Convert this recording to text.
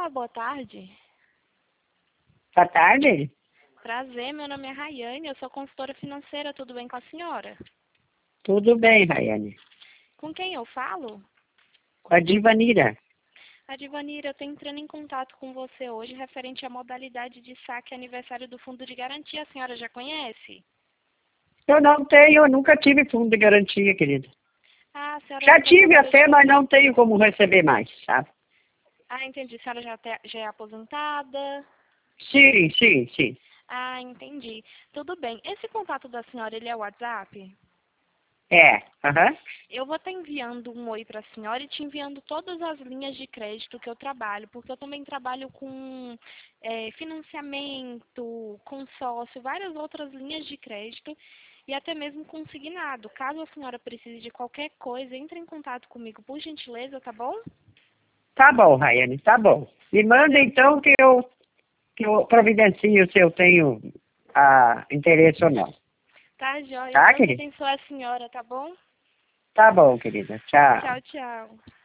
Olá, boa tarde. Boa tarde. Prazer, meu nome é Rayane, eu sou consultora financeira, tudo bem com a senhora? Tudo bem, Rayane. Com quem eu falo? Com a Divanira. A Divanira, eu estou entrando em contato com você hoje referente à modalidade de saque aniversário do Fundo de Garantia. A senhora já conhece? Eu não tenho, eu nunca tive fundo de garantia, querida. Ah, a senhora Já nunca tive trabalhou até, de... mas não tenho como receber mais, sabe? Ah, entendi. A senhora já é aposentada? Sim, sim, sim. Ah, entendi. Tudo bem. Esse contato da senhora, ele é o WhatsApp? É, aham. Eu vou estar enviando um oi para a senhora e te enviando todas as linhas de crédito que eu trabalho, porque eu também trabalho com financiamento, consórcio, várias outras linhas de crédito e até mesmo consignado. Caso a senhora precise de qualquer coisa, entre em contato comigo, por gentileza, tá bom? Tá bom, Rayane, tá bom. Me manda então que eu providencio se eu tenho interesse ou não. Tá, joia. Tá, Deus querida? abençoe a senhora, tá bom? Tá bom, querida. Tchau. Tchau, tchau.